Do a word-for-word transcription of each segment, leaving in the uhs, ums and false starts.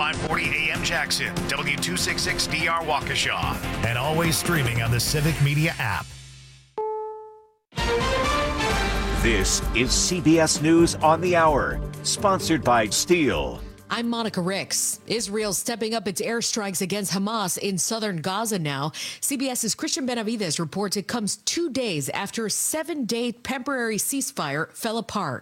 five forty A M Jackson, W two sixty-six D R Waukesha, and always streaming on the Civic Media app. This is C B S News on the Hour, sponsored by Steel. I'm Monica Ricks. Israel's stepping up its airstrikes against Hamas in southern Gaza now. CBS's Christian Benavides reports it comes two days after a seven-day temporary ceasefire fell apart.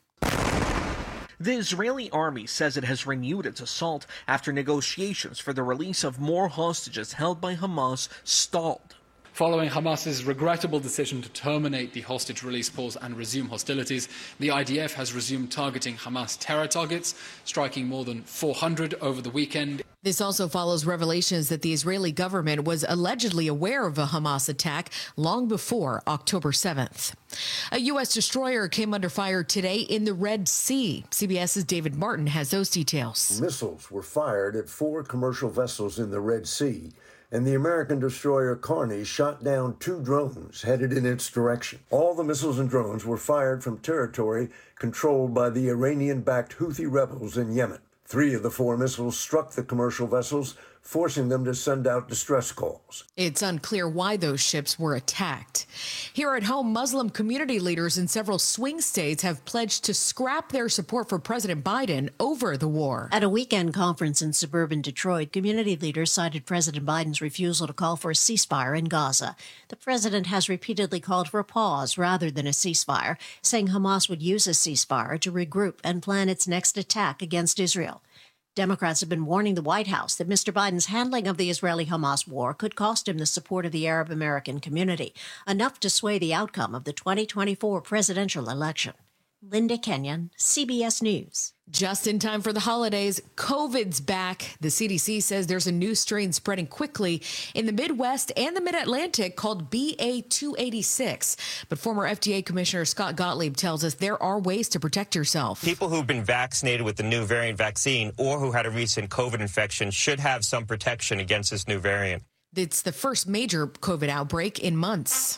The Israeli army says it has renewed its assault after negotiations for the release of more hostages held by Hamas stalled. Following Hamas's regrettable decision to terminate the hostage release pause and resume hostilities, the I D F has resumed targeting Hamas terror targets, striking more than four hundred over the weekend. This also follows revelations that the Israeli government was allegedly aware of a Hamas attack long before October seventh. A U S destroyer came under fire today in the Red Sea. CBS's David Martin has those details. Missiles were fired at four commercial vessels in the Red Sea, and the American destroyer Carney shot down two drones headed in its direction. All the missiles and drones were fired from territory controlled by the Iranian-backed Houthi rebels in Yemen. Three of the four missiles struck the commercial vessels, forcing them to send out distress calls. It's unclear why those ships were attacked. Here at home, Muslim community leaders in several swing states have pledged to scrap their support for President Biden over the war. At a weekend conference in suburban Detroit, community leaders cited President Biden's refusal to call for a ceasefire in Gaza. The president has repeatedly called for a pause rather than a ceasefire, saying Hamas would use a ceasefire to regroup and plan its next attack against Israel. Democrats have been warning the White House that Mister Biden's handling of the Israeli-Hamas war could cost him the support of the Arab American community, enough to sway the outcome of the twenty twenty-four presidential election. Linda Kenyon, C B S News. Just in time for the holidays, COVID's back. The C D C says there's a new strain spreading quickly in the Midwest and the Mid-Atlantic called B A two eighty-six. But former F D A Commissioner Scott Gottlieb tells us there are ways to protect yourself. People who've been vaccinated with the new variant vaccine or who had a recent COVID infection should have some protection against this new variant. It's the first major COVID outbreak in months.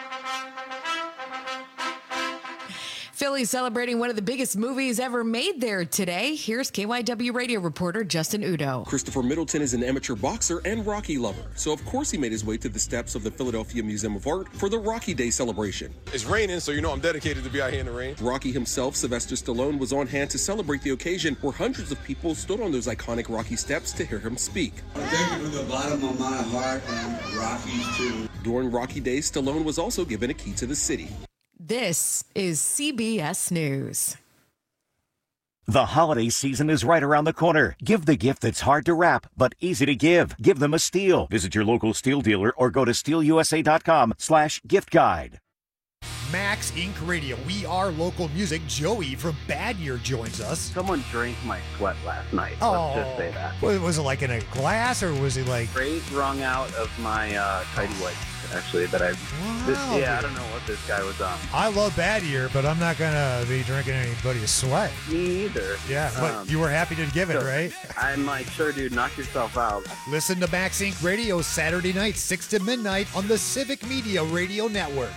Philly's celebrating one of the biggest movies ever made there today. Here's K Y W radio reporter Justin Udo. Christopher Middleton is an amateur boxer and Rocky lover, so of course he made his way to the steps of the Philadelphia Museum of Art for the Rocky Day celebration. It's raining, so you know I'm dedicated to be out here in the rain. Rocky himself, Sylvester Stallone, was on hand to celebrate the occasion where hundreds of people stood on those iconic Rocky steps to hear him speak. Thank you from the bottom of my heart, and Rocky's too. During Rocky Day, Stallone was also given a key to the city. This is C B S News. The holiday season is right around the corner. Give the gift that's hard to wrap, but easy to give. Give them a Steel. Visit your local Steel dealer or go to steel u s a dot com slash gift guide. Max Incorporated. Radio. We are local music. Joey from Bad Year joins us. Someone drank my sweat last night. Oh, let's just say that. Was it like in a glass, or was it like... Straight wrung out of my uh, tidy whities, actually, that I... Wow, this, yeah, dude. I don't know what this guy was on. I love Bad Year, but I'm not going to be drinking anybody's sweat. Me either. Yeah, but um, you were happy to give it, so right? I'm like, sure, dude, knock yourself out. Listen to Max Incorporated. Radio Saturday night, six to midnight on the Civic Media Radio Network.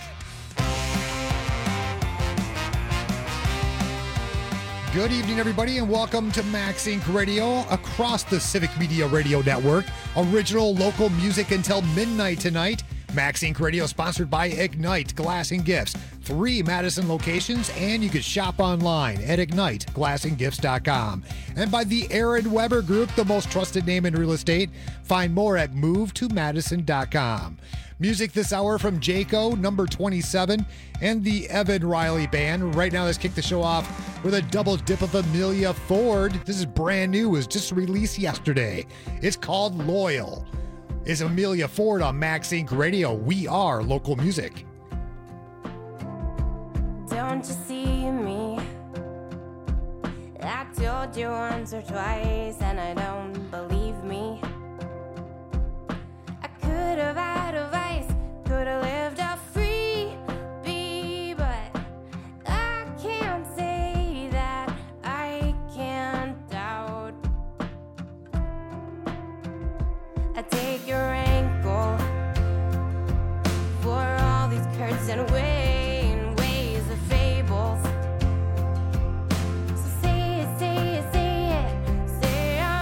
Good evening, everybody, and welcome to Max Incorporated. Radio across the Civic Media Radio Network. Original local music until midnight tonight. Max Incorporated. Radio sponsored by Ignite Glass and Gifts. Three Madison locations, and you can shop online at ignite glass and gifts dot com. And by the Aaron Weber Group, the most trusted name in real estate. Find more at move to madison dot com. Music this hour from Jayco, number twenty-seven, and the Evan Riley Band. Right now, let's kick the show off with a double dip of Amelia Ford. This is brand new. It was just released yesterday. It's called Loyal. It's Amelia Ford on Max Incorporated. Radio. We are local music. Don't you see me? I told you once or twice, and I don't believe me. I could have had advice, could have lived a free bee, but I can't say that I can't doubt. I take your ankle for all these curds and ways, ways of fables. So say it, say it, say it, say I'm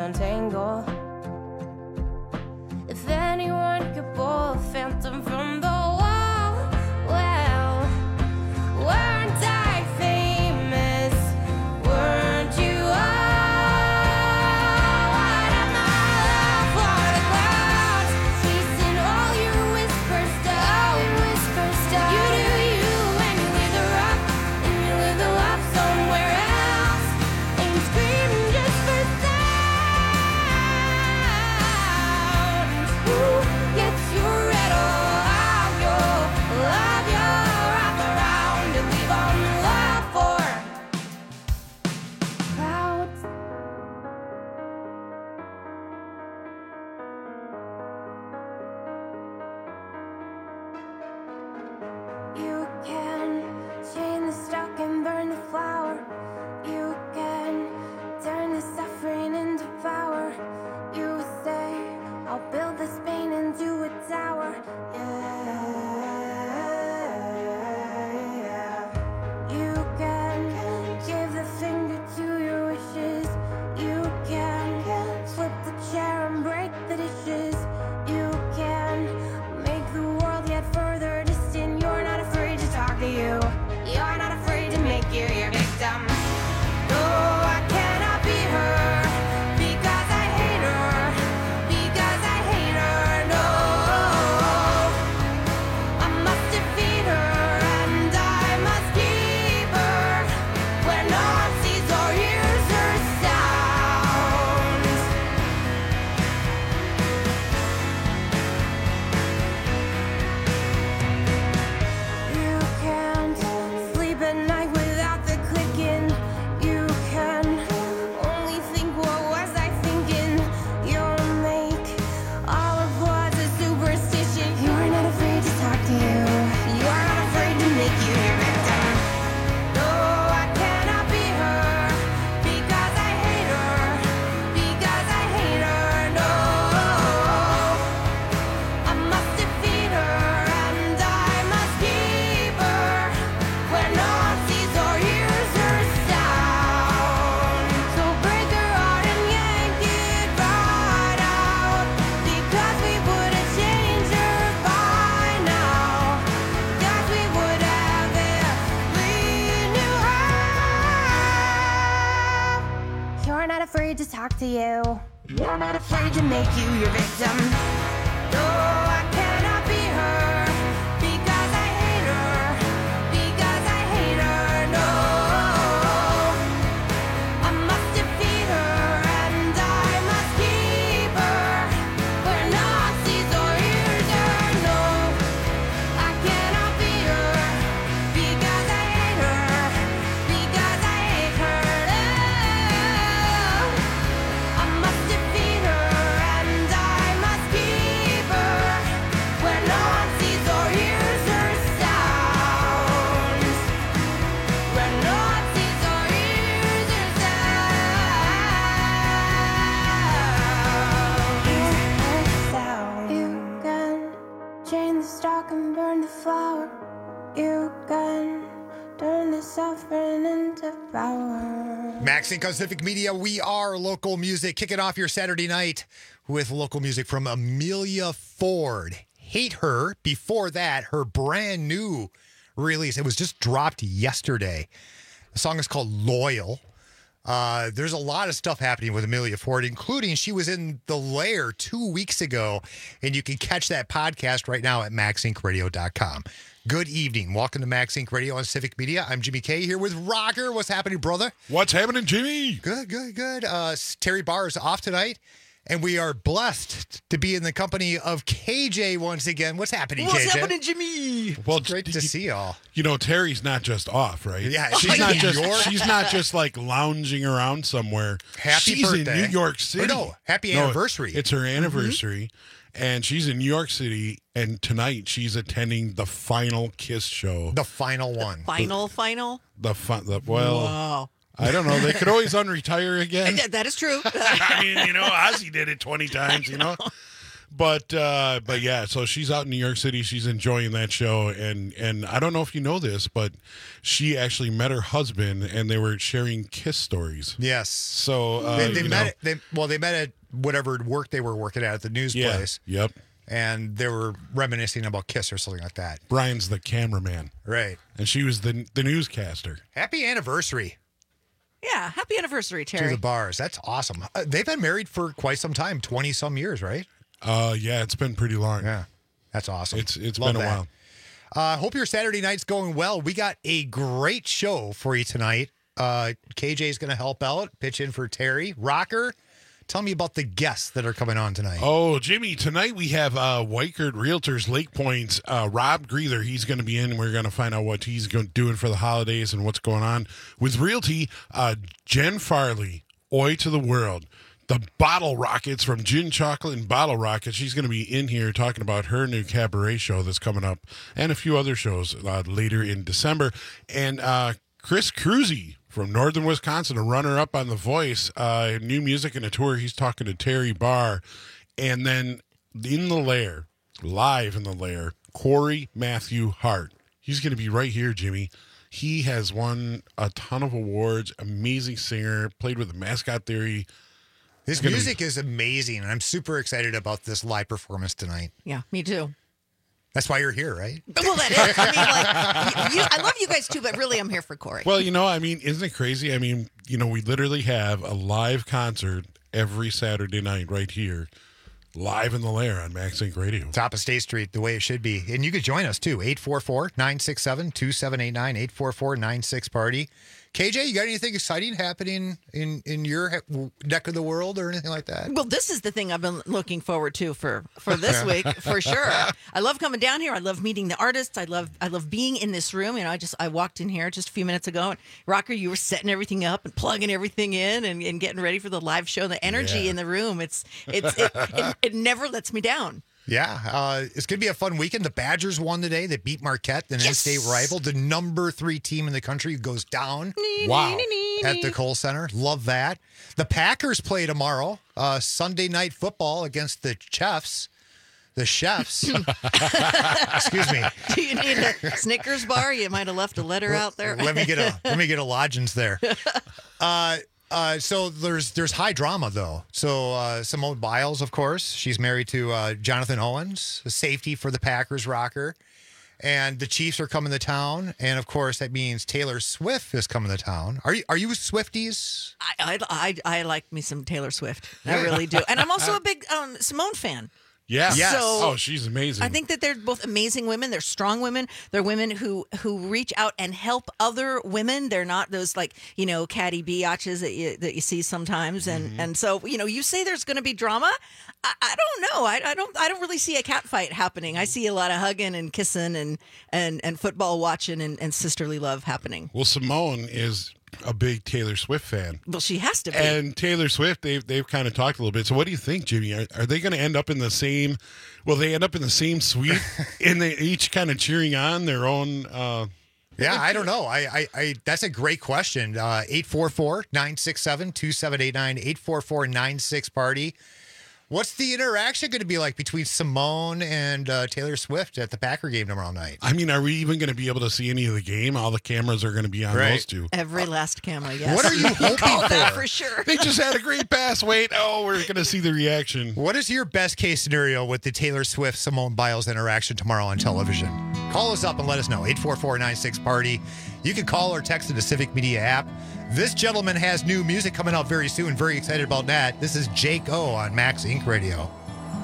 untangle. If anyone could pull a phantom from the wall, well, weren't I famous? Weren't you all? What am I love for the clouds? Chasing all your whisper stuff. Whisper stuff. You do you and you leave the rough and you live the love somewhere else. And you scream just for sound. Who gets your rattle out your love your wrap around and leave on love for clouds. You can chain the stock and burn the flower. You can turn the suffering into power. You say, I'll build this pain into a tower. Yeah. You can give the finger to your wishes. You can flip the chair and break the dishes. You can make the world yet further distant. You're not afraid to talk to you. You're not afraid to make you your victim. No, I cannot be her because I hate her. Because I hate her. No, I must defeat her and I must keep her where no one sees or hears her sounds. You can't sleep at night without the clicking. You can only think, what was I thinking? You'll make all of what's a superstition. You're not afraid to talk to you. You're not afraid to make you your victim. No, I cannot be her because I hate her. Because I hate her. No, I must defeat her and I must keep her where no one sees or hears her sound. So break her heart and yank it right out because we would have changed her by now. Because we would have if we knew how. You're not afraid to talk to you. You're not afraid to make you your victim. No, I cannot be her because I hate her. Because I hate her. No, I must defeat her and I must keep her where no one sees or hears her. No, I cannot be her because I hate her. Because I hate her. I must defeat her and I must keep her where no one sees or hears her sounds. Where no one sees or hears her sounds. You can chain the stock and burn the flower. You can turn the suffering into power. Maxine Pacific Media, we are local music. Kicking off your Saturday night with local music from Amelia Ford. Hate Her. Before that, her brand new release. It was just dropped yesterday. The song is called Loyal. Uh, there's a lot of stuff happening with Amelia Ford, including she was in The Lair two weeks ago, and you can catch that podcast right now at max inc radio dot com. Good evening. Welcome to Max Inc Radio on Civic Media. I'm Jimmy K here with Rocker. What's happening, brother? What's happening, Jimmy? Good, good, good. Uh, Terry Barr is off tonight, and we are blessed to be in the company of K J once again. What's happening, What's K J? happening, Jimmy? Well, It's great to you, see y'all. You know, Terry's not just off, right? Yeah, she's she's not in just New York. she's not just like lounging around somewhere. Happy she's birthday. in New York City. Or no, happy No, anniversary. it's her anniversary. And she's in New York City, and tonight she's attending the final Kiss show. The final one. Final, final? The fun. The, well, Wow. I don't know. They could always unretire again. That is true. I mean, you know, Ozzy did it twenty times, you know. But uh, but yeah, so she's out in New York City. She's enjoying that show, and and I don't know if you know this, but she actually met her husband, and they were sharing kiss stories. Yes. So uh, they, they you met. know. At, they, well, they met at whatever work they were working at at the news Yeah. place. Yep. And they were reminiscing about Kiss or something like that. Brian's the cameraman, right? And she was the the newscaster. Happy anniversary Yeah, happy anniversary, to Terry. the bars. That's awesome. Uh, they've been married for quite some time, twenty some years, right? Uh, yeah, it's been pretty long. Yeah, that's awesome. It's it's Love been a that. while. Uh, hope your Saturday night's going well. We got a great show for you tonight. Uh, K J's going to help out, pitch in for Terry. Rocker, tell me about the guests that are coming on tonight. Oh, Jimmy, tonight we have uh, Weichert Realtors Lake Point's uh, Rob Greether. He's going to be in. We're going to find out what he's going doing for the holidays and what's going on with Realty. Uh, Jen Farley, Oi to the World. The Bottle Rockets from Gin Chocolate and Bottle Rockets. She's going to be in here talking about her new cabaret show that's coming up and a few other shows uh, later in December. And uh, Chris Cruzy from Northern Wisconsin, a runner-up on The Voice, uh, new music and a tour. He's talking to Terry Barr. And then in the Lair, live in the Lair, Corey Matthew Hart. He's going to be right here, Jimmy. He has won a ton of awards, amazing singer, played with the Mascot Theory. His It's gonna music be- is amazing, and I'm super excited about this live performance tonight. Yeah, me too. That's why you're here, right? Well, that is. I mean, like, you, you, I love you guys too, but really, I'm here for Corey. Well, you know, I mean, isn't it crazy? I mean, you know, we literally have a live concert every Saturday night right here, live in the Lair on Max Inc Radio. Top of State Street, the way it should be. And you could join us too. eight four four, nine six seven, two seven eight nine, eight four four, nine six party. K J, you got anything exciting happening in, in your he- neck of the world or anything like that? Well, this is the thing I've been looking forward to for, for this week, for sure. I love coming down here. I love meeting the artists. I love I love being in this room. You know, I just I walked in here just a few minutes ago, and Rocker, you were setting everything up and plugging everything in and, and getting ready for the live show. The energy Yeah. in the room, it's it's it, it, it never lets me down. Yeah, uh, it's going to be a fun weekend. The Badgers won today. They beat Marquette, the in-state rival. The number three team in the country goes down. Wow. At the Kohl Center. Love that. The Packers play tomorrow. Uh, Sunday night football against the Chefs. The Chefs. Excuse me. Do you need a Snickers bar? You might have left a letter out there. Let me get a let me get a lodgings there. Uh, uh, so there's there's high drama though. So uh, Simone Biles, of course, she's married to uh, Jonathan Owens, a safety for the Packers rocker, and the Chiefs are coming to town, and of course that means Taylor Swift is coming to town. Are you are you Swifties? I, I, I, I like me some Taylor Swift. I really do. And I'm also a big um, Simone fan. Yeah. Yes. So Oh, she's amazing. I think that they're both amazing women. They're strong women. They're women who who reach out and help other women. They're not those like, you know, catty biatches that you that you see sometimes. And Mm-hmm. and so, you know, you say there's going to be drama. I, I don't know. I, I don't I don't really see a cat fight happening. I see a lot of hugging and kissing and and, and football watching and, and sisterly love happening. Well, Simone is a big Taylor Swift fan. Well, she has to be. And Taylor Swift, they've they've kind of talked a little bit. So, what do you think, Jimmy? Are, are they going to end up in the same? Will they end up in the same suite, and they each kind of cheering on their own? Uh, Yeah, I don't know. I, I, I that's a great question. Uh, eight four four, nine six seven, two seven eight nine, eight four four, nine six party. What's the interaction going to be like between Simone and uh, Taylor Swift at the Packer game tomorrow night? I mean, are we even going to be able to see any of the game? All the cameras are going to be on Right. those two. Every last camera, yes. What are you hoping Call that for? for sure. They just had a great pass. Wait, oh, we're going to see the reaction. What is your best case scenario with the Taylor Swift Simone Biles interaction tomorrow on television? Call us up and let us know. eight four four, nine six party. You can call or text to the Civic Media app. This gentleman has new music coming out very soon. Very excited about that. This is Jake O on Max Inc Radio.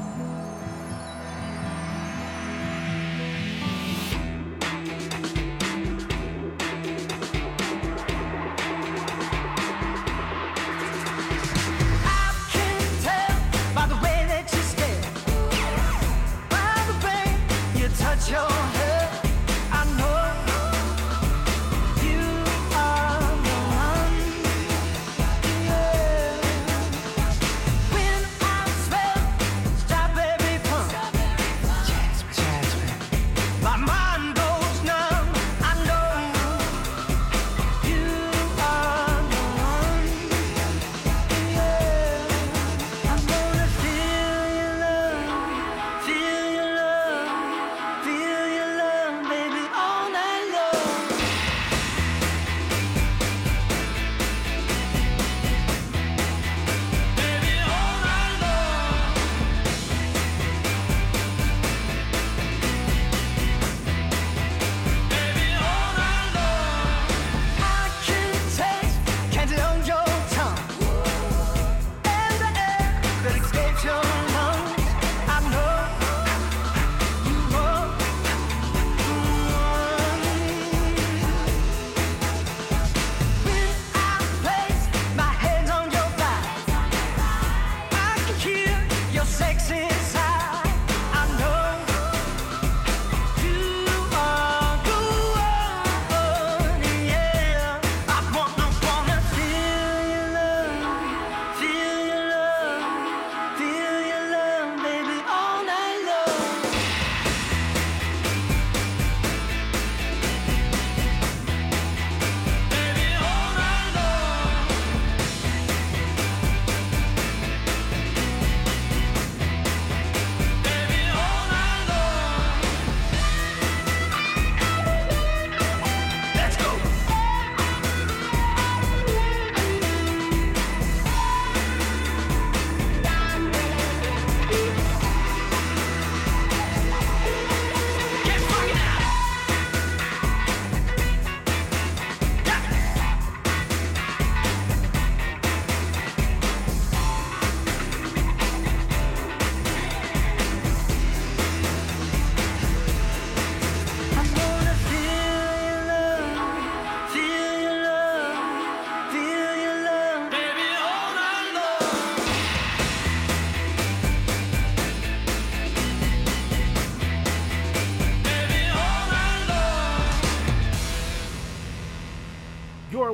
Your head, I know you are the one. Yeah. When I smell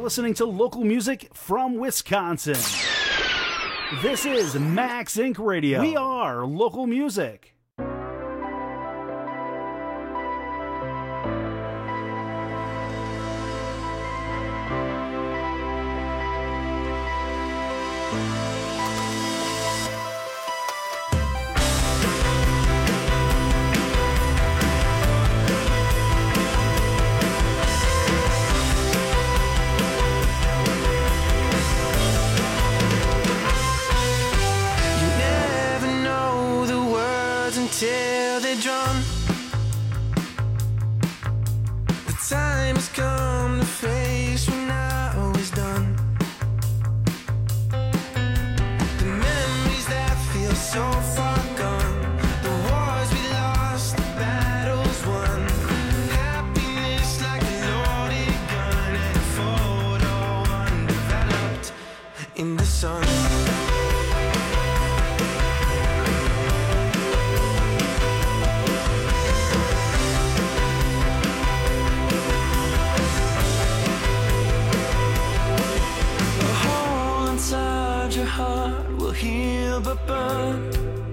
listening to local music from Wisconsin. This is Max Incorporated. Radio. We are local music. Till they're drawn, the time has come to face when now is done. The memories that feel so far gone, the wars we lost, the battles won. Happiness like a loaded gun and a photo undeveloped in the sun. Your heart will heal but burn.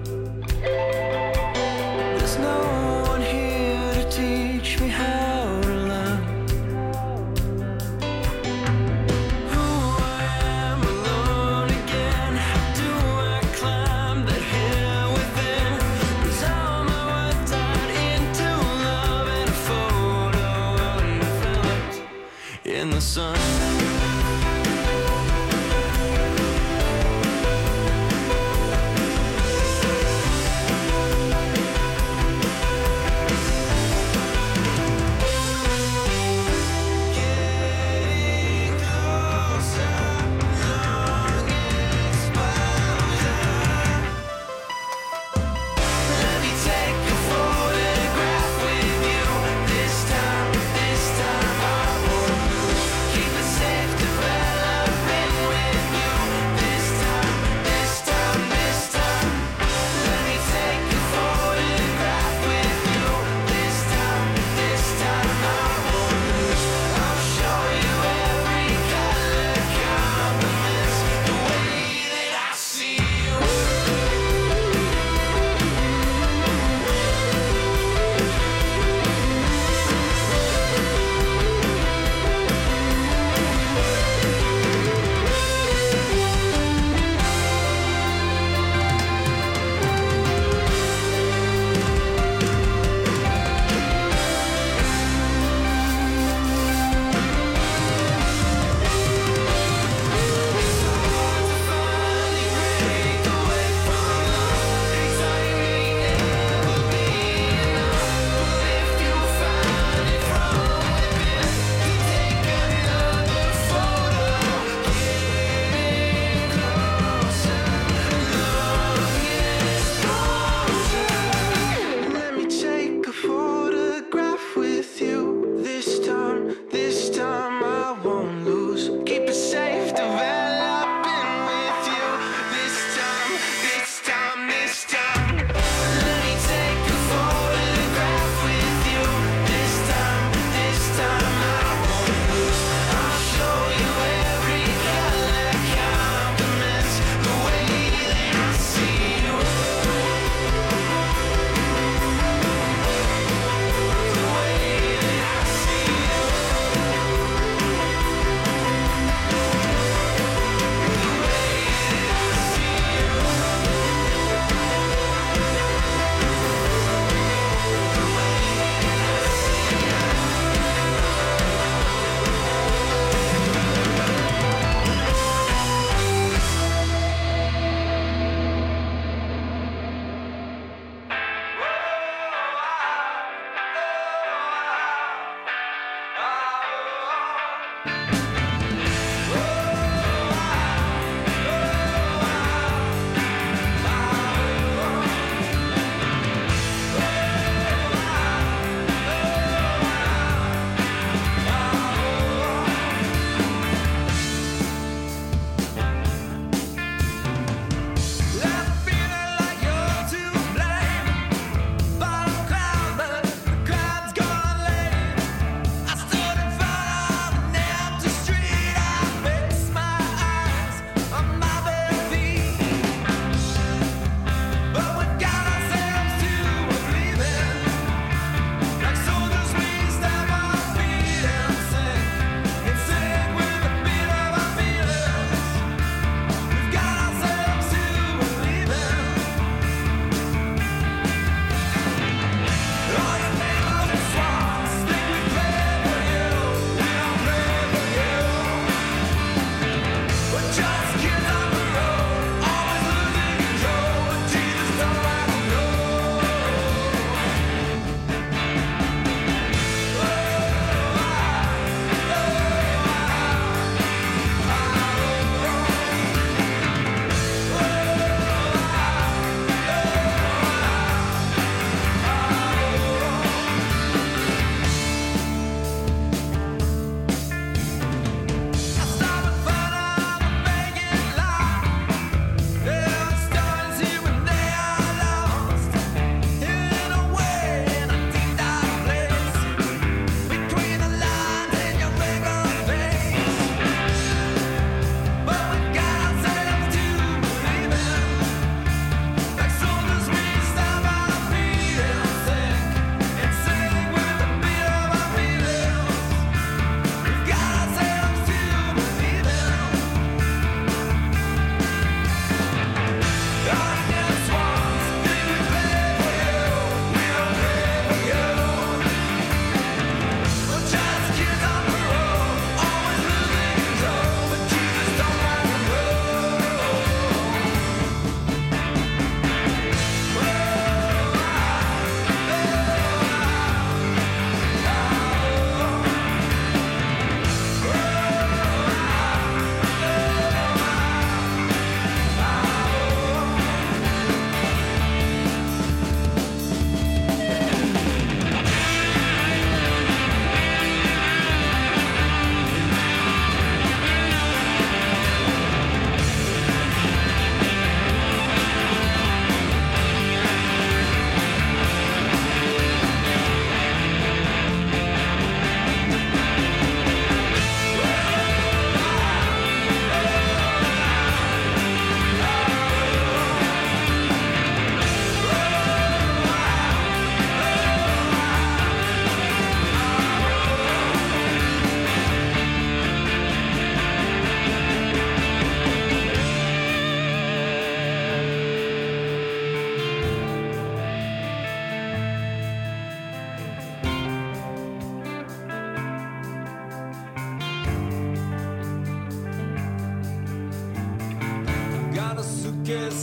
There's no one here to teach me how to learn who I am alone again. How do I climb that hill within? Is all my worth tied into love and a photo undeveloped in the sun?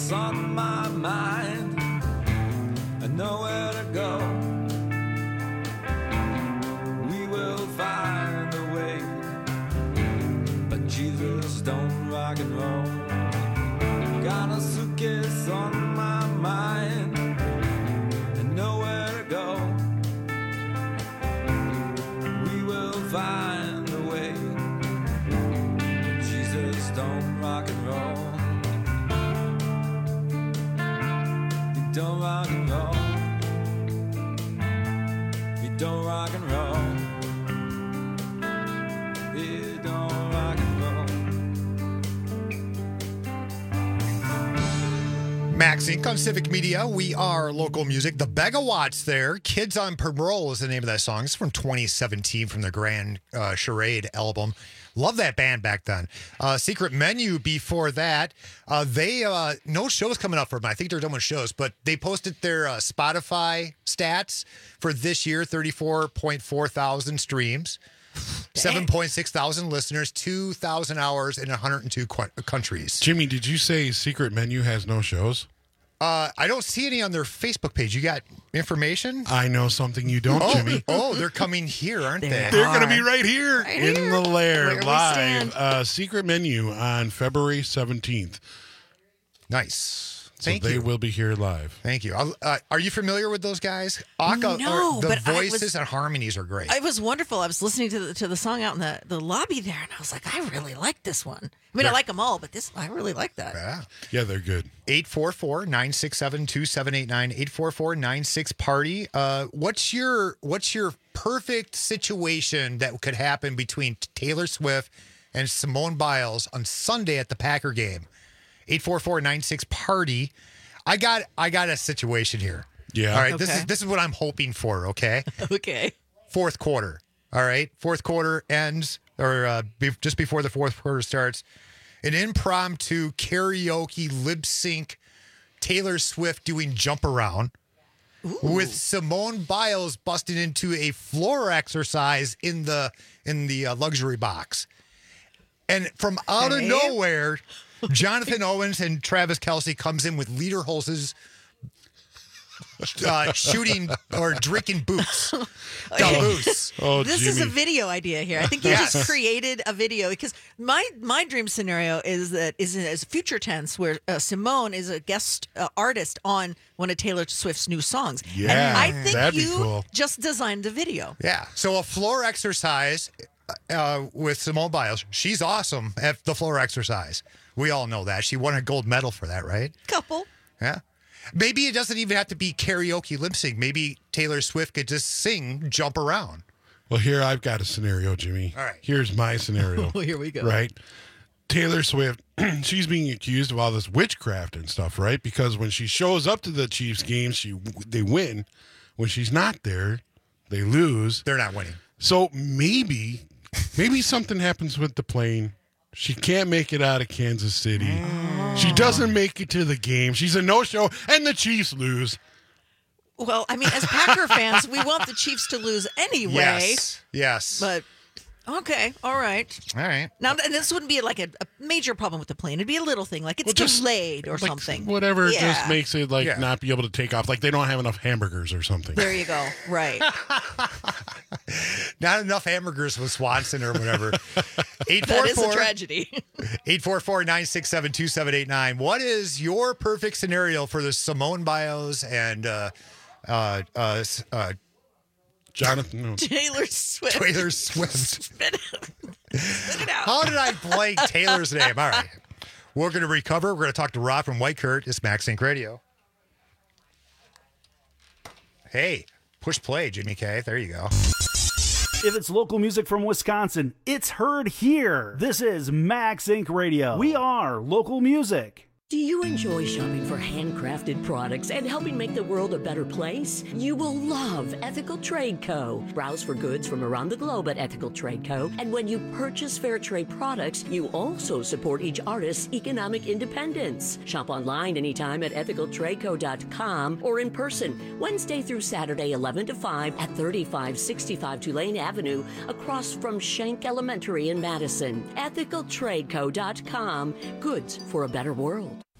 suitcase on my mind. I know where to go. We will find a way. But Jesus don't rock and roll. Got a suitcase on my mind. I know where to go. We will find a way. But Jesus don't rock and roll. He don't rock and roll. He don't rock and roll. He don't rock and Maxine on Civic Media. We are local music. The Begawatts there. Kids on Parole is the name of that song. It's from twenty seventeen from the Grand uh, Charade album. Love that band back then. Uh, Secret Menu before that. Uh, they uh, no shows coming up for them. I think they're done with shows, but they posted their uh, Spotify stats for this year: thirty-four point four thousand streams, seven point six thousand listeners, two thousand hours in one hundred two qu- countries. Jimmy, did you say Secret Menu has no shows? Uh, I don't see any on their Facebook page. You got information? I know something you don't, oh, Jimmy. Oh, they're coming here, aren't they? They're going to be right here Right in here. the lair Where we live. stand. Uh, Secret Menu on February seventeenth. Nice. So Thank they you. will be here live. Thank you. Uh, are you familiar with those guys? Aka, No, or the but I voices was- and harmonies are great. It was wonderful. I was listening to the, to the song out in the, the lobby there, and I was like, I really like this one. I mean, I Yeah. like them all, but this I really like that. Yeah. Yeah, they're good. eight four four, nine six seven, two seven eight nine, eight four four, nine six party. Uh, what's your what's your perfect situation that could happen between Taylor Swift and Simone Biles on Sunday at the Packer game? eight four four, nine six party. I got I got a situation here. Yeah. All right. This Okay. is this is what I'm hoping for, okay? Okay. Fourth quarter. All right. Fourth quarter ends, or uh, be, just before the fourth quarter starts, an impromptu karaoke lip sync Taylor Swift doing Jump Around with Simone Biles busting into a floor exercise in the in the uh, luxury box. And from out of Okay. nowhere, Jonathan Owens and Travis Kelce comes in with Lederhose's uh, shooting or drinking boots. The boots. Oh, This Jimmy. is a video idea here. I think you Yes. just created a video because my my dream scenario is that is is future tense where uh, Simone is a guest uh, artist on one of Taylor Swift's new songs. Yeah, and I think that'd be you cool. just designed the video. Yeah. So a floor exercise uh, with Simone Biles. She's awesome at the floor exercise. We all know that. She won a gold medal for that, right? Couple. Yeah. Maybe it doesn't even have to be karaoke lip sync. Maybe Taylor Swift could just sing Jump Around. Well, here I've got a scenario, Jimmy. All right. Here's my scenario. Well, here we go. Right? Taylor Swift, she's being accused of all this witchcraft and stuff, right? Because when she shows up to the Chiefs games, she they win. When she's not there, they lose. They're not winning. So maybe, maybe something happens with the plane. She can't make it out of Kansas City. She doesn't make it to the game. She's a no-show, and the Chiefs lose. Well, I mean, as Packer fans, we want the Chiefs to lose anyway. Yes. Yes. But okay, all right. All right. Now, and this wouldn't be like a, a major problem with the plane. It'd be a little thing, like it's Well, just, delayed or like, something. Whatever Yeah. just makes it like Yeah. not be able to take off. Like they don't have enough hamburgers or something. There you go. Right. Not enough hamburgers with Swanson or whatever. eight four That is a four, tragedy. eight four four, nine six seven, two seven eight nine. What is your perfect scenario for the Simone Biles and uh, uh, uh, uh, Jonathan, no. Taylor Swift. Taylor Swift? Spit it, spit it out. How did I blank Taylor's name? All right. We're going to recover. We're going to talk to Rob from White Kurt. It's Max Inc Radio. Hey, push play, Jimmy K. There you go. If it's local music from Wisconsin, it's heard here. This is Max Inc Radio. We are local music. Do you enjoy shopping for handcrafted products and helping make the world a better place? You will love Ethical Trade Co. Browse for goods from around the globe at Ethical Trade Co. And when you purchase fair trade products, you also support each artist's economic independence. Shop online anytime at ethical trade co dot com or in person, Wednesday through Saturday, eleven to five at thirty-five sixty-five Tulane Avenue, across from Schenck Elementary in Madison. ethical trade co dot com. Goods for a better world.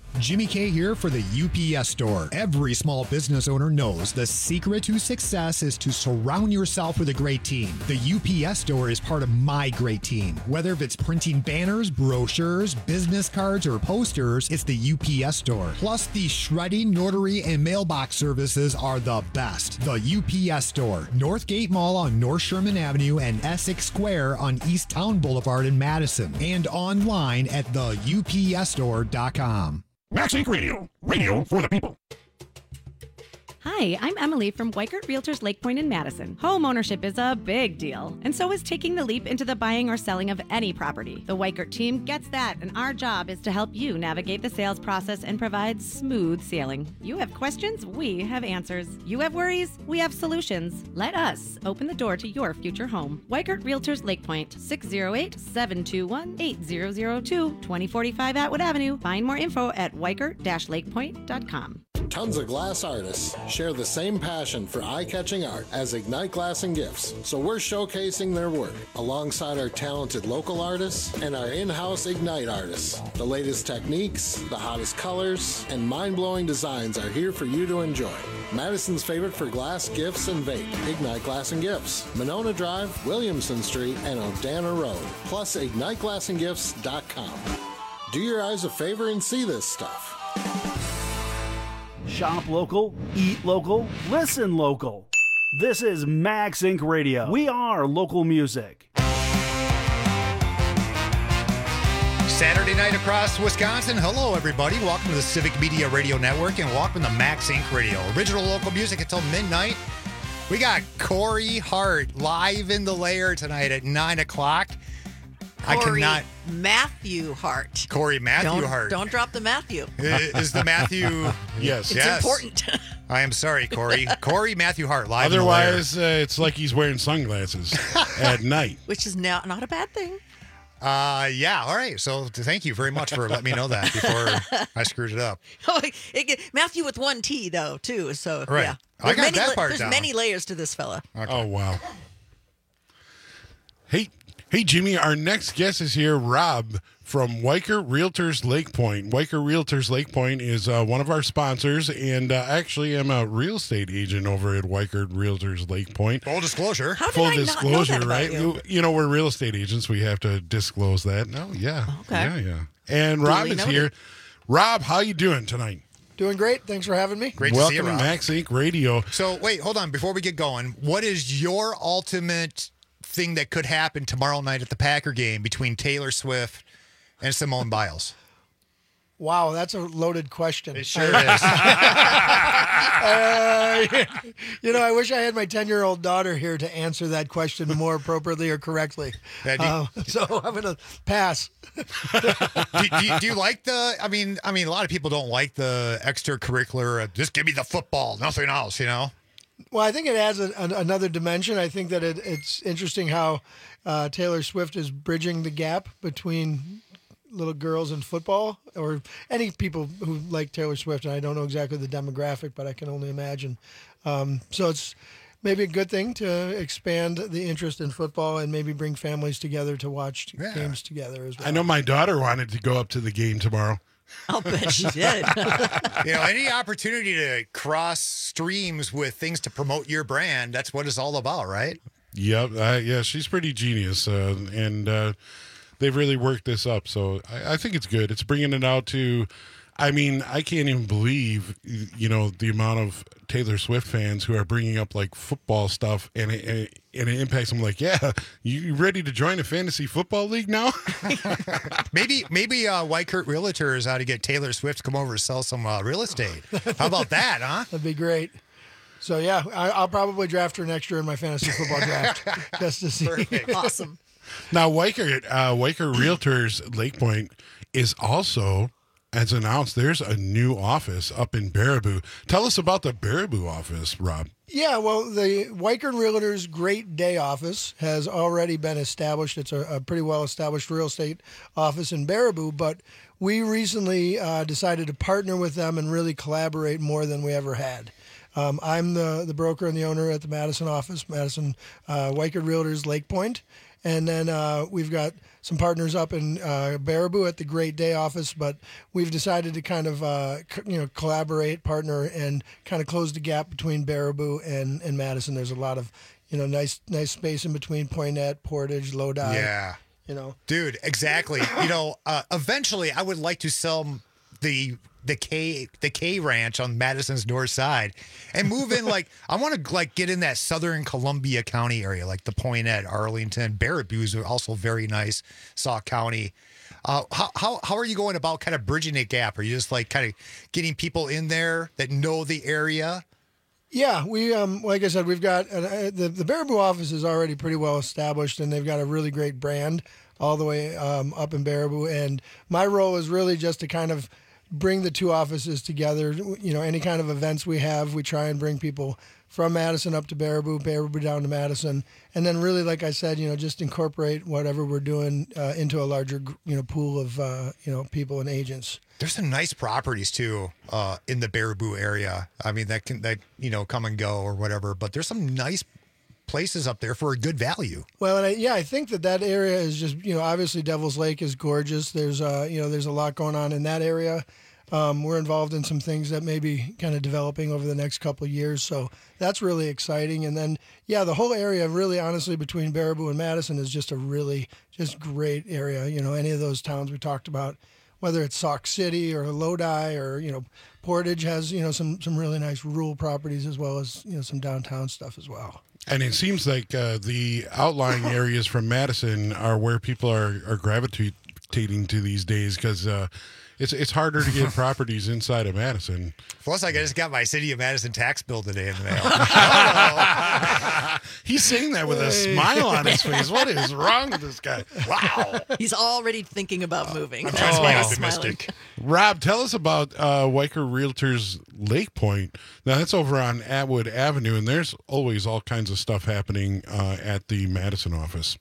Jimmy K here for the U P S Store. Every small business owner knows the secret to success is to surround yourself with a great team. The U P S Store is part of my great team. Whether it's printing banners, brochures, business cards, or posters, it's the U P S Store. Plus, the shredding, notary, and mailbox services are the best. The U P S Store, Northgate Mall on North Sherman Avenue and Essex Square on East Town Boulevard in Madison, and online at the U P S store dot com. Max Inc Radio, radio for the people. Hi, I'm Emily from Weichert Realtors Lake Point in Madison. Home ownership is a big deal, and so is taking the leap into the buying or selling of any property. The Weichert team gets that, and our job is to help you navigate the sales process and provide smooth sailing. You have questions, we have answers. You have worries, we have solutions. Let us open the door to your future home. Weichert Realtors Lake Point, six oh eight, seven two one, eight zero zero two, twenty forty-five Atwood Avenue. Find more info at weichert dash lake point dot com. Tons of glass artists share the same passion for eye-catching art as Ignite Glass and Gifts, so we're showcasing their work alongside our talented local artists and our in-house Ignite artists. The latest techniques, the hottest colors, and mind-blowing designs are here for you to enjoy. Madison's favorite for glass, gifts, and vape, Ignite Glass and Gifts, Monona Drive, Williamson Street, and Odana Road, plus ignite glass and gifts dot com. Do your eyes a favor and see this stuff. Shop local, eat local, listen local. This is Max Incorporated. Radio. We are local music. Saturday night across Wisconsin. Hello, everybody. Welcome to the Civic Media Radio Network and welcome to Max Incorporated. Radio. Original local music until midnight. We got Corey Hart live in the lair tonight at nine o'clock. I Corey cannot. Matthew Hart. Corey Matthew don't, Hart. Don't drop the Matthew. Is the Matthew? Yes. It's yes. important. I am sorry, Corey. Corey Matthew Hart live in the lair. Otherwise, uh, it's like he's wearing sunglasses at night. Which is now not a bad thing. Uh, yeah. All right. So thank you very much for letting me know that before I screwed it up. Oh, it, Matthew with one T though too. So Right. yeah, I got many, that part There's down. many layers to this fella. Oh, wow. Hey, hey, Jimmy, our next guest is here, Rob from Weichert Realtors Lake Point. Weichert Realtors Lake Point is uh, one of our sponsors, and uh, actually I'm a real estate agent over at Weichert Realtors Lake Point. Full disclosure. How did Full I disclosure, not know that about right? you? you know, we're real estate agents. We have to disclose that. No, yeah. Okay. Yeah, yeah. And Rob Duly is noted. here. Rob, how you doing tonight? Doing great. Thanks for having me. Great to Welcome see you, to Rob. Max Inc Radio. So wait, hold on. Before we get going, what is your ultimate thing that could happen tomorrow night at the Packer game between Taylor Swift and Simone Biles? Wow, that's a loaded question. It sure is. Uh, you know, I wish I had my ten-year-old daughter here to answer that question more appropriately or correctly. Yeah, do you- Uh, so I'm going to pass. do, do, you, do you like the? I mean, I mean, a lot of people don't like the extracurricular. Uh, just give me the football, nothing else. You know. Well, I think it adds an, an, another dimension. I think that it, it's interesting how uh, Taylor Swift is bridging the gap between little girls and football, or any people who like Taylor Swift. And I don't know exactly the demographic, but I can only imagine. Um, so it's maybe a good thing to expand the interest in football and maybe bring families together to watch Yeah. games together as well. I know my daughter wanted to go up to the game tomorrow. I'll bet she did. You know, any opportunity to cross streams with things to promote your brand, that's what it's all about, right? Yep. Uh, yeah, she's pretty genius, uh, and uh, they've really worked this up. So I, I think it's good. It's bringing it out to. I mean, I can't even believe, you know, the amount of Taylor Swift fans who are bringing up like football stuff, and it, and it, and it impacts them. Like, yeah, you ready to join a fantasy football league now? Maybe maybe uh, Weichert Realtors ought to get Taylor Swift to come over to sell some uh, real estate. How about that, huh? That'd be great. So yeah, I, I'll probably draft her next year in my fantasy football draft just to see. Perfect. Awesome. Now, Weichert, uh, Weichert Realtors Lake Point is also, as announced, there's a new office up in Baraboo. Tell us about the Baraboo office, Rob. Yeah, well, the Weichert Realtors Great Day office has already been established. It's a, a pretty well-established real estate office in Baraboo, but we recently uh, decided to partner with them and really collaborate more than we ever had. Um, I'm the, the broker and the owner at the Madison office, Madison uh, Weichert Realtors Lake Point, And then uh, we've got some partners up in uh, Baraboo at the Great Day office, but we've decided to kind of uh, c- you know collaborate, partner, and kind of close the gap between Baraboo and, and Madison. There's a lot of you know nice nice space in between Poinette, Portage, Lodi. Yeah. You know, dude, exactly. You know, uh, eventually I would like to sell the the K the K Ranch on Madison's north side and move in. Like I want to like get in that southern Columbia County area, like the Poinette, Arlington, Baraboo is also very nice. Sauk County. Uh, how how how are you going about kind of bridging that gap? Are you just like kind of getting people in there that know the area? Yeah, we um like I said, we've got uh, the the Baraboo office is already pretty well established, and they've got a really great brand all the way um, up in Baraboo. And my role is really just to kind of bring the two offices together. You know, any kind of events we have, we try and bring people from Madison up to Baraboo, Baraboo down to Madison, and then really, like I said, you know, just incorporate whatever we're doing uh, into a larger you know pool of uh, you know people and agents. There's some nice properties too uh, in the Baraboo area. I mean, that can that you know come and go or whatever, but there's some nice places up there for a good value. Well, and I, yeah, I think that that area is just you know obviously Devil's Lake is gorgeous. There's uh you know there's a lot going on in that area. Um, we're involved in some things that may be kind of developing over the next couple of years, so that's really exciting. And then, yeah, the whole area, really, honestly, between Baraboo and Madison is just a really just great area. You know, any of those towns we talked about, whether it's Sauk City or Lodi or you know Portage has you know some some really nice rural properties as well as you know some downtown stuff as well. And it seems like uh, the outlying areas from Madison are where people are, are gravitating to these days because uh, it's it's harder to get properties inside of Madison. Plus, I just got my City of Madison tax bill today in the mail. He's saying that with a smile on his face. What is wrong with this guy? Wow. He's already thinking about moving. I'm trying to be Oh. optimistic. Rob, tell us about uh, Weicker Realtors Lake Point. Now, that's over on Atwood Avenue, and there's always all kinds of stuff happening uh, at the Madison office.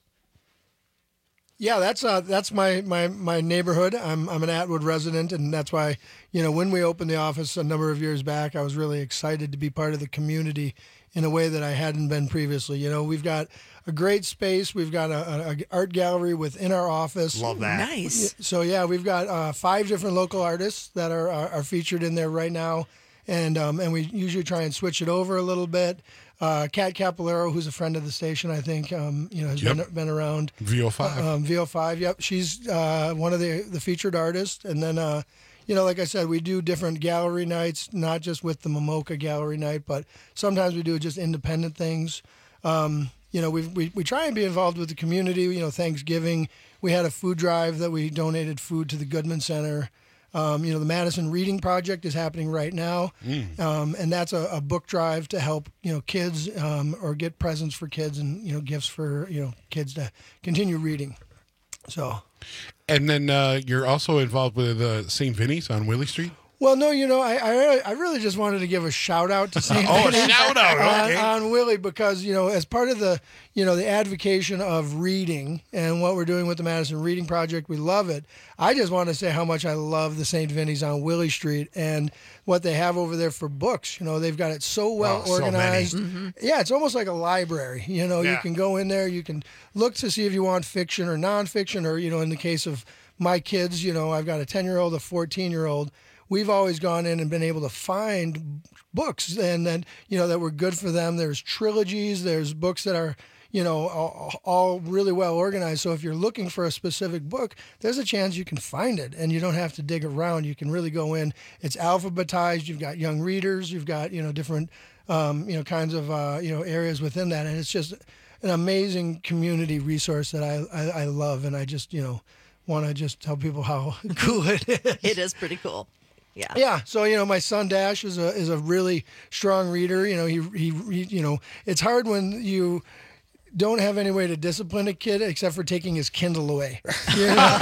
Yeah, that's uh, that's my, my, my neighborhood. I'm I'm an Atwood resident, and that's why you know when we opened the office a number of years back, I was really excited to be part of the community in a way that I hadn't been previously. You know, we've got a great space. We've got a, a, a art gallery within our office. Love that. Nice. So yeah, we've got uh, five different local artists that are, are are featured in there right now, and um and we usually try and switch it over a little bit. Uh, Kat Capolero, who's a friend of the station, I think, um, you know, has Yep. been been around. V O five. Um, V O five, yep. She's uh, one of the the featured artists, and then, uh, you know, like I said, we do different gallery nights, not just with the Momoka Gallery Night, but sometimes we do just independent things. Um, you know, we we we try and be involved with the community. You know, Thanksgiving, we had a food drive that we donated food to the Goodman Center. Um, you know, the Madison Reading Project is happening right now, Mm. um, and that's a, a book drive to help you know kids um, or get presents for kids and you know gifts for you know kids to continue reading. So, And then uh, you're also involved with uh, Saint Vinny's on Willie Street? well, no, you know, I I, really- I really just wanted to give a shout out to Saint Oh, a Vinny's shout out, on, okay. on Willie because you know as part of the you know the advocation of reading and what we're doing with the Madison Reading Project, we love it. I just want to say how much I love the Saint Vinny's on Willie Street and what they have over there for books. You know, they've got it so well Oh, so many. organized. Mhm. Yeah, it's almost like a library. You know, you Yeah. can go in there, you can look to see if you want fiction or nonfiction, or you know, in the case of my kids, you know, I've got a ten-year-old, a fourteen-year-old. We've always gone in and been able to find books and then, you know, that were good for them. There's trilogies, there's books that are, you know, all, all really well organized. So if you're looking for a specific book, there's a chance you can find it and you don't have to dig around. You can really go in. It's alphabetized. You've got young readers. You've got, you know, different, um, you know, kinds of, uh, you know, areas within that. And it's just an amazing community resource that I, I, I love. And I just, you know, want to just tell people how cool it is. It is pretty cool. Yeah. Yeah. So, you know, my son Dash is a is a really strong reader. You know, he, he, he you know, it's hard when you don't have any way to discipline a kid except for taking his Kindle away. You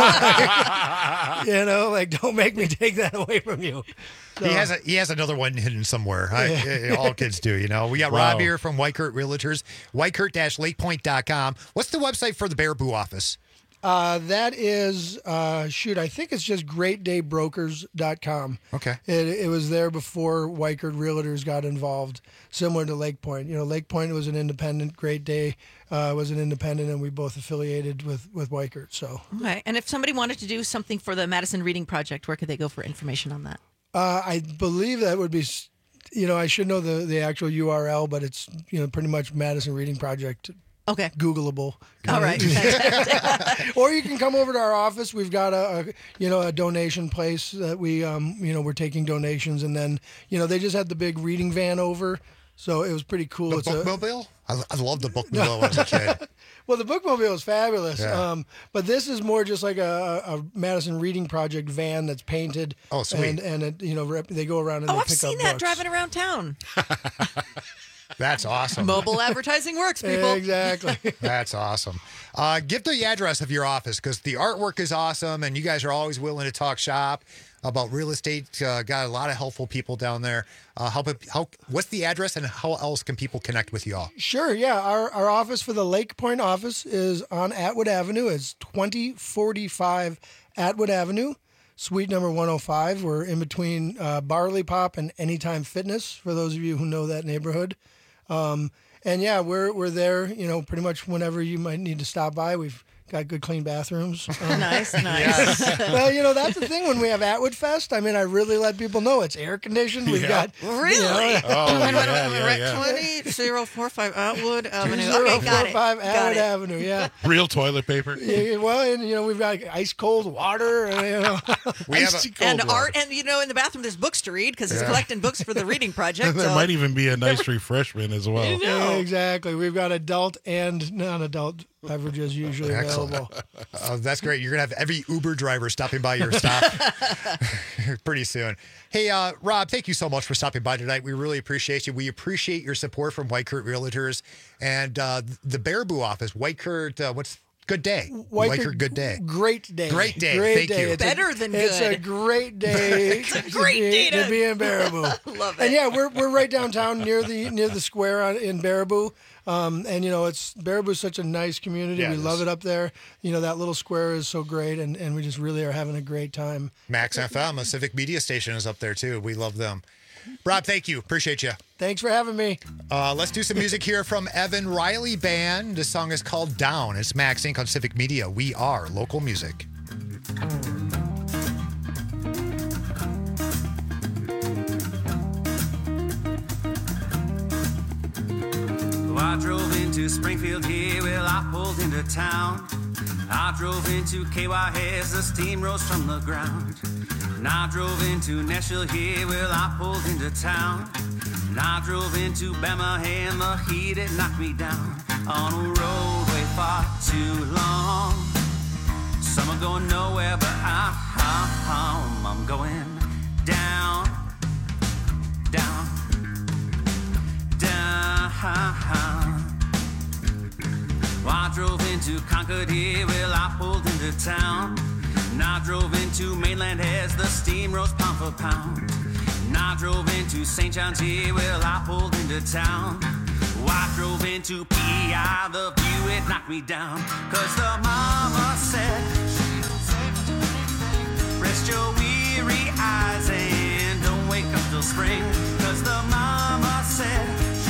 know, you know like, don't make me take that away from you. He has a, he has another one hidden somewhere. I, Yeah. all kids do, you know. We got Wow. Rob here from Weichert Realtors, weichert dash lakepoint dot com. What's the website for the Baraboo office? Uh, that is, uh, shoot, I think it's just great day brokers dot com. Okay. It, it was there before Weichert Realtors got involved, similar to Lake Point. You know, Lake Point was an independent, Great Day uh, was an independent, and we both affiliated with, with Weichert. So. Okay. And if somebody wanted to do something for the Madison Reading Project, where could they go for information on that? Uh, I believe that would be, you know, I should know the, the actual U R L, but it's, you know, pretty much Madison Reading Project. Okay. Googleable. All right. Or you can come over to our office. We've got a, a you know, a donation place that we, um, you know, we're taking donations. And then, you know, they just had the big reading van over. So it was pretty cool. The it's bookmobile? A, I loved the bookmobile when I was a kid. Well, the bookmobile is fabulous. Yeah. Um, but this is more just like a, a Madison Reading Project van that's painted. Oh, sweet. And, and it, you know, rep- they go around and Oh, they I've pick seen up that books. driving around town. That's awesome. Mobile advertising works, people. Exactly. That's awesome. Uh, give the address of your office because the artwork is awesome and you guys are always willing to talk shop about real estate. Uh, got a lot of helpful people down there. Uh, how, how, what's the address and how else can people connect with you all? Sure, yeah. Our our office for the Lake Point office is on Atwood Avenue. It's twenty forty-five Atwood Avenue, suite number one oh five. We're in between uh, Barley Pop and Anytime Fitness, for those of you who know that neighborhood. Um, and yeah, we're we're there, you know, pretty much whenever you might need to stop by. We've got good, clean bathrooms. Um, nice, nice. Well, you know, that's the thing when we have Atwood Fest. I mean, I really let people know it's air conditioned. We've Yeah. got Really? You know, Oh, wait, yeah, wait, yeah, wait, right, yeah. twenty oh four five Atwood Avenue. two oh Okay, got it. four five Got Atwood it. Avenue, yeah. Real toilet paper. Yeah, well, and you know we've got ice cold water, and, you know, We have icy a- cold And water. art, and you know, in the bathroom, there's books to read because he's Yeah. collecting books for the reading project. There so- might even be a nice refreshment as well. Yeah, exactly. We've got adult and non-adult beverages usually Excellent. available. Uh, that's great. You're going to have every Uber driver stopping by your stop pretty soon. Hey, uh, Rob, thank you so much for stopping by tonight. We really appreciate you. We appreciate your support from Weichert Realtors and uh, the Baraboo office. Weichert, uh, what's Good Day. Weichert Good Day. Great day. Great day. Great Thank day. you. It's Better a, than It's a good. great day. It's a great to be, day to- to be in Baraboo. Love And it. yeah, we're we're right downtown near the near the square on, in Baraboo. Um, and you know, it's Baraboo's such a nice community. Yeah, we it love is. it up there. You know, that little square is so great, and, and we just really are having a great time. Max F M, a civic media station, is up there too. We love them. Rob, thank you. Appreciate you. Thanks for having me. Uh, let's do some music here from Evan Riley Band. This song is called Down. It's Max Incorporated on Civic Media. We are local music. Well, I drove into Springfield here, well, I pulled into town. I drove into K Y as the steam rose from the ground. And I drove into Nashville here, well, I pulled into town. And I drove into Bama and the heat, it knocked me down. On a roadway far too long. Some are going nowhere, but I, I, I'm going down, down, down. Well, I drove into Concord here, well, I pulled into town. And I drove into mainland as the steam rose pound for pound. And I drove into Saint John's here, well, I pulled into town. Well, I drove into P E I, the view, it knocked me down. Cause the mama said, rest your weary eyes and don't wake up till spring. Cause the mama said,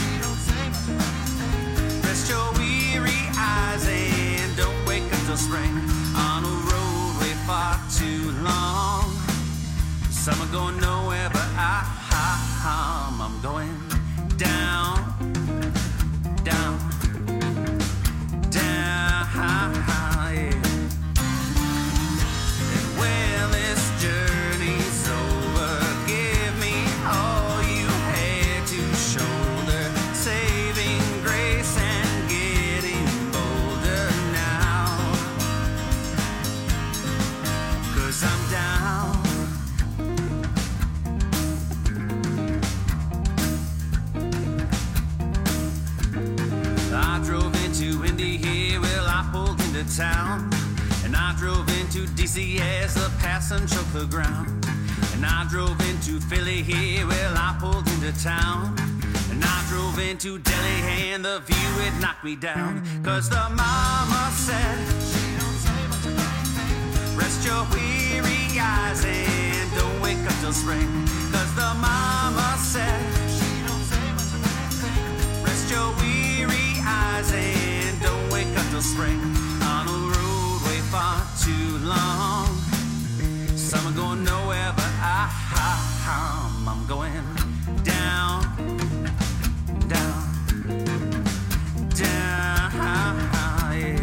rest your weary eyes and don't wake up till spring. On a roadway far too long. Some are going nowhere, but I, I, I'm going down, down, down, yeah. And when this journey's over, give me all you had to shoulder. Saving grace and getting bolder now. Cause I'm down. I drove into Indy here, well, I pulled into town. And I drove into D C as the passing choked the ground. And I drove into Philly here, well, I pulled into town. And I drove into Delhi and the view, it knocked me down. Cause the mama said, Rest your weary eyes and don't wake up till spring. Cause the mama said she don't say much of anything. Rest your weary eyes and don't wake up till spring. On a road way far too long. Some are going nowhere but I, I, I'm going down, down, down, yeah.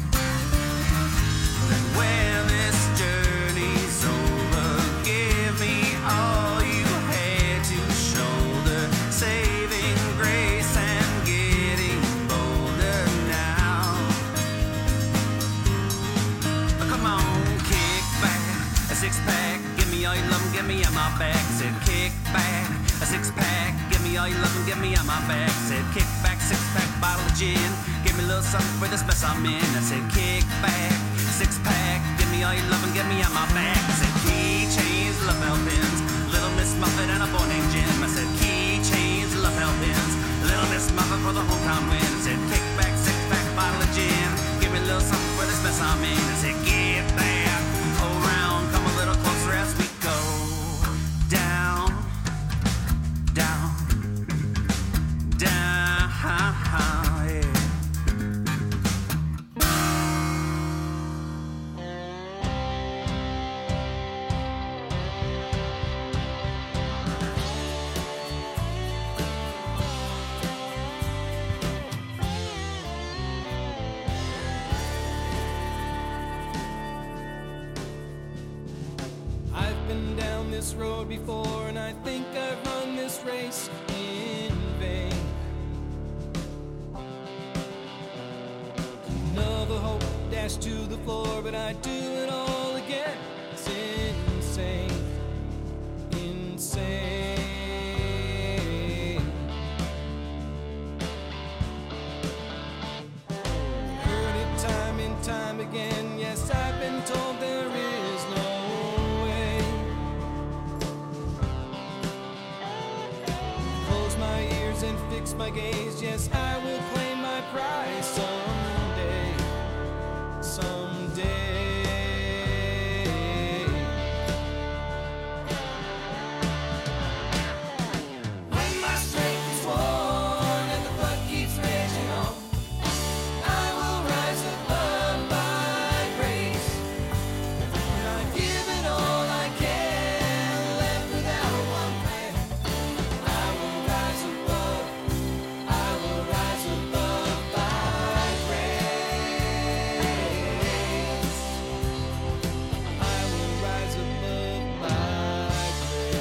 When this journey's over, give me all you had to shoulder. Saving grace and getting bolder now. Come on, kick back, a six pack. Give me all you love and give me on my back. Said kick back, a six pack. Give me all you love and give me on my back. Said kick back, six pack, bottle of gin. Give me a little something for this mess I'm in. I said kick back, six pack. Give me all you love and give me on my back. I said keychains, lapel pins, Little Miss Muffet and a boy named Jim. I said keychains, lapel pins, Little Miss Muffet for the hometown win. I said kick back, six pack, bottle of gin. Give me a little something for this mess I'm in. I said get back, around, come a little closer as we go down, down, down, yeah. I've been down this road before, and I think I've run this race in vain. Another hope dashed to the floor, but I do it all again. It's insane, insane. Heard it time and time again. Yes, I've been told there is no way. Close my ears and fix my gaze. Yes, I will claim my prize someday, someday. When my strength is worn and the blood keeps raging on, I will rise above by grace. When I've given all I can, left without one plan, I will rise above, I will rise above by grace. I will rise above by grace.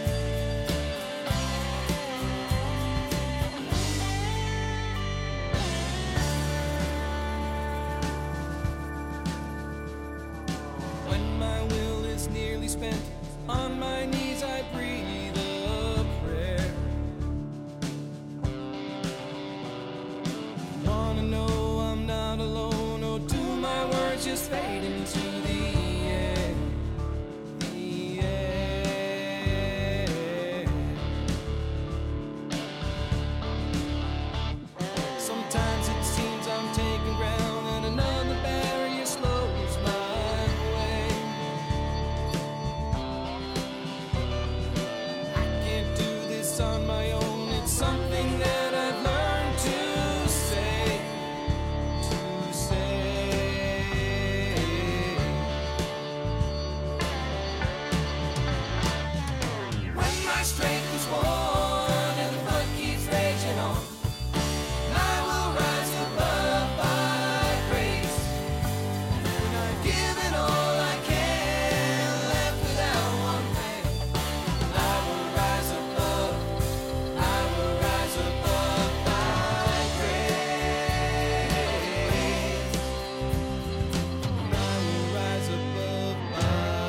When my will is nearly spent, on my knees I breathe a prayer. Wanna know I'm not alone, or do my words just fade into the air? The air. Sometimes it seems I'm taking ground, and another barrier slows my way. I can't do this on my own. It's something that I've learned to say, to say. When my strength is worn and the blood keeps raging on, I will rise above by grace. When I've given all I can, left without one thing, I will rise above, I will rise above by grace. I will rise above by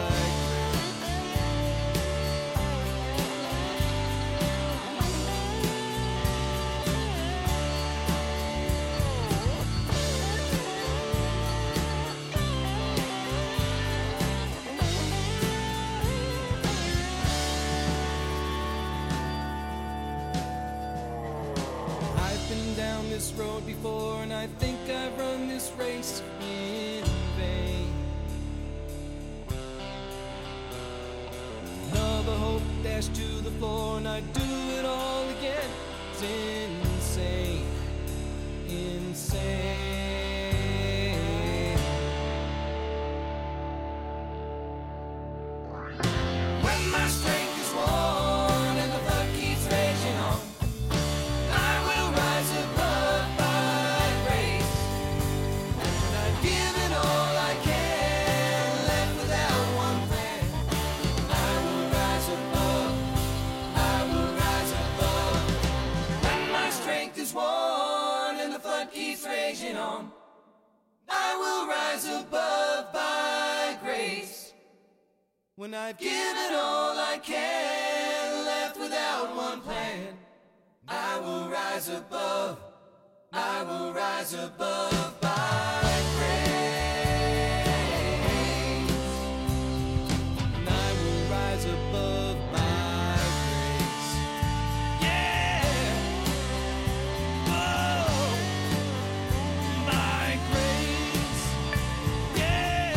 I've been down this road before, and I think I've run this race in vain. crash to the floor and I'd do it all again. It's insane, insane. When my strength is worn and the blood keeps raging on, I will rise above by grace. And when I've given all I can, left without one plan, I will rise above, I will rise above. When my strength is worn and the flood keeps raging on, I will rise above by grace. When I've given all I can, left without one plan, I will rise above, I will rise above by grace. And I will rise above by grace. Yeah! Oh! By grace. Yeah!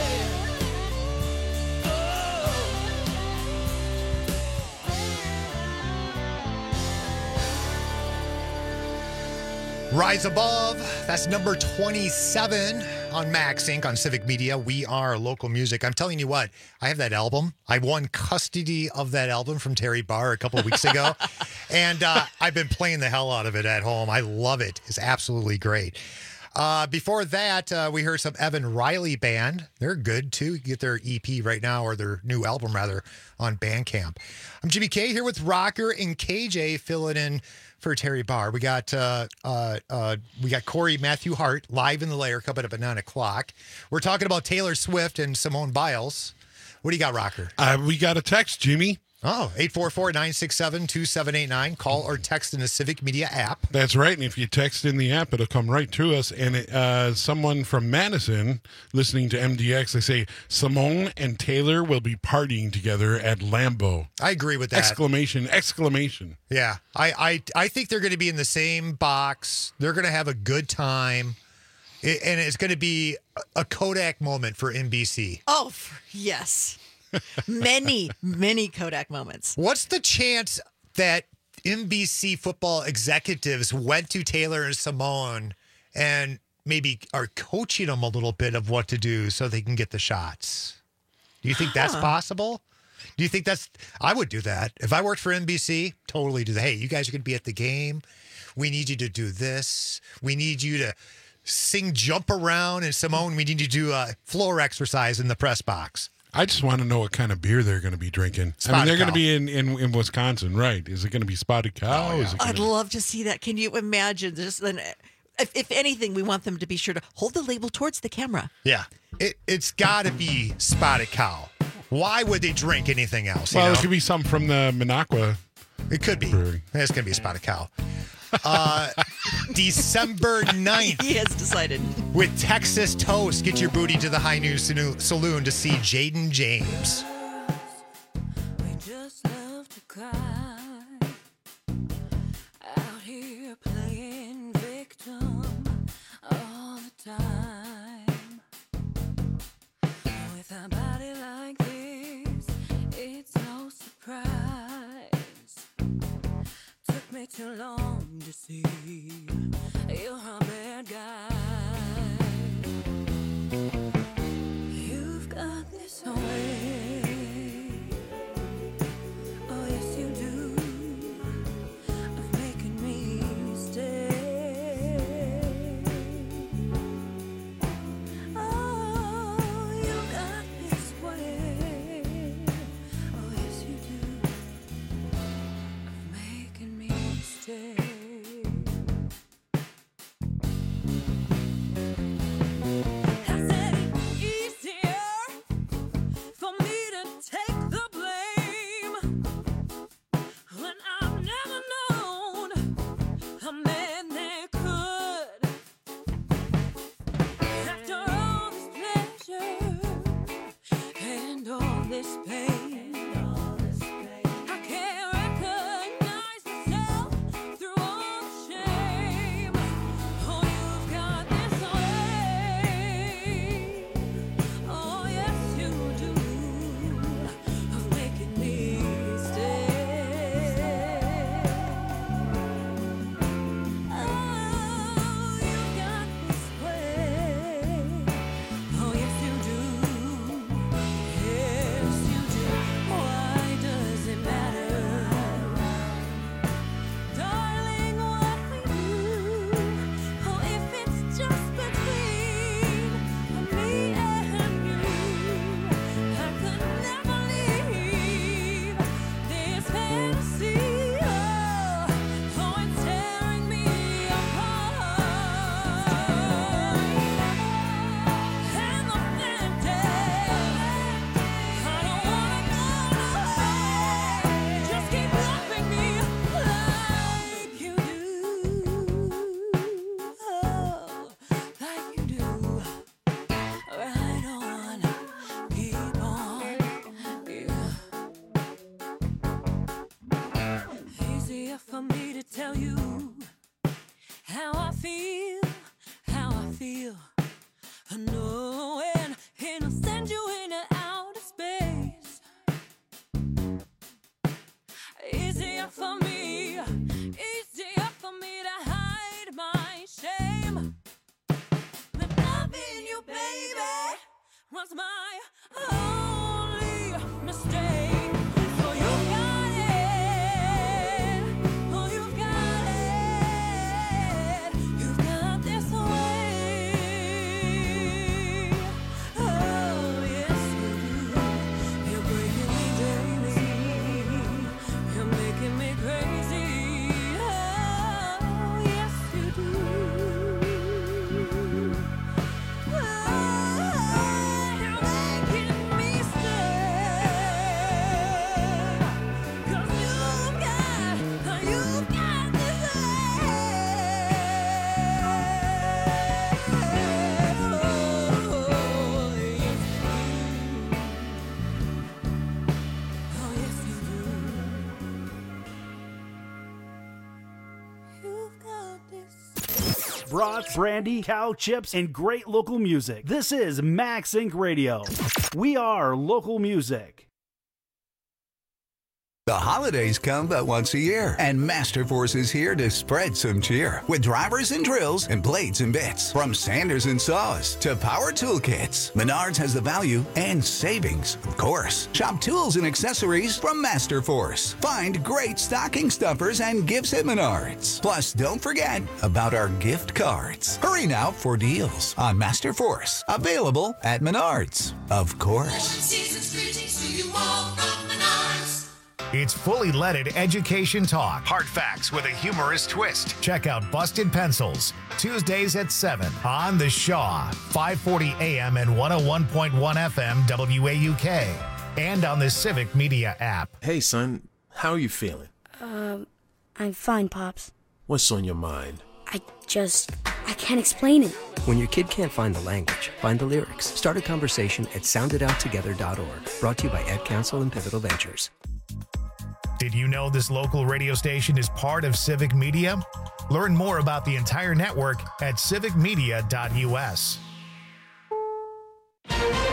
Rise Above, that's number twenty-seven on Max Inc on Civic Media. We are local music. I'm telling you what, I have that album. I won custody of that album from Terry Barr a couple of weeks ago. and uh, I've been playing the hell out of it at home. I love it. It's absolutely great. Uh, before that, uh, we heard some Evan Riley Band. They're good, too. You can get their E P right now, or their new album, rather, on Bandcamp. I'm Jimmy K here with Rocker and K J filling in for Terry Barr. We got uh, uh, uh, we got Corey Matthew Hart live in the Lair coming up at nine o'clock. We're talking about Taylor Swift and Simone Biles. What do you got, Rocker? Uh, we got a text, Jimmy. Oh, eight four four, nine six seven, two seven eight nine. Call or text in the Civic Media app. That's right. And if you text in the app, it'll come right to us. And it, uh, someone from Madison listening to M D X, they say Simone and Taylor will be partying together at Lambeau. I agree with that. Exclamation, exclamation. Yeah. I, I, I think they're going to be in the same box. They're going to have a good time. It, and it's going to be a Kodak moment for N B C. Oh, yes. Many, many Kodak moments. What's the chance that N B C football executives went to Taylor and Simone and maybe are coaching them a little bit of what to do so they can get the shots? Do you think that's Huh. possible? Do you think that's... I would do that. If I worked for N B C, totally do that. Hey, you guys are going to be at the game. We need you to do this. We need you to sing Jump Around. And Simone, we need you to do a floor exercise in the press box. I just want to know what kind of beer they're going to be drinking. Spotted I mean, they're going Cow. to be in, in, in Wisconsin, right? Is it going to be Spotted Cow? Oh, yeah. Is it I'd gonna... love to see that. Can you imagine? Just then, if, if anything, we want them to be sure to hold the label towards the camera. Yeah. It, it's got to be Spotted Cow. Why would they drink anything else? you Well, know? it could be some from the Minocqua. It could be. Brewery. It's going to be a Spotted Cow. Uh, December ninth. He has decided. With Texas Toast, get your booty to the High News Saloon to see Jaden James. We just love to cry out here playing victim all the time. With a body like this, it's no surprise. Took me too long to see you're a bad guy. You've got this way. Oh, yes, you do. Of making me stay. Oh, you got this way. Oh, yes, you do. Of making me stay. I said it's easier for me to take the blame when I've never known a man that could. After all this pleasure and all this pain, I can't recognize myself through for me to tell you how I feel, how I feel. Knowing he'll send you into outer space. Easier for me, easier for me to hide my shame. The loving you, baby, was my only mistake. So you got it, oh you got it, you've got this way. Oh yes you do, you're breaking me daily, you're making me crazy. Oh yes you do. Oh, you're making me stay. 'Cause you've got, you've got this Oh yes you do. You've got this. Brats, brandy, cow chips, and great local music. This is Max Incorporated. Radio. We are local music. The holidays come but once a year, and Masterforce is here to spread some cheer with drivers and drills and blades and bits. From sanders and saws to power tool kits, Menards has the value and savings, of course. Shop tools and accessories from Masterforce. Find great stocking stuffers and gifts at Menards. Plus, don't forget about our gift cards. Hurry now for deals on Masterforce. Available at Menards, of course. Season's greetings to you all from Menards. It's fully leaded education talk. Hard facts with a humorous twist. Check out Busted Pencils, Tuesdays at seven on The Shaw, five forty A M and one oh one point one F M W A U K, and on the Civic Media app. Hey, son, how are you feeling? Um, I'm fine, Pops. What's on your mind? I just, I can't explain it. When your kid can't find the language, find the lyrics. Start a conversation at sound it out together dot org. Brought to you by Ed Council and Pivotal Ventures. Did you know this local radio station is part of Civic Media? Learn more about the entire network at civic media dot U S.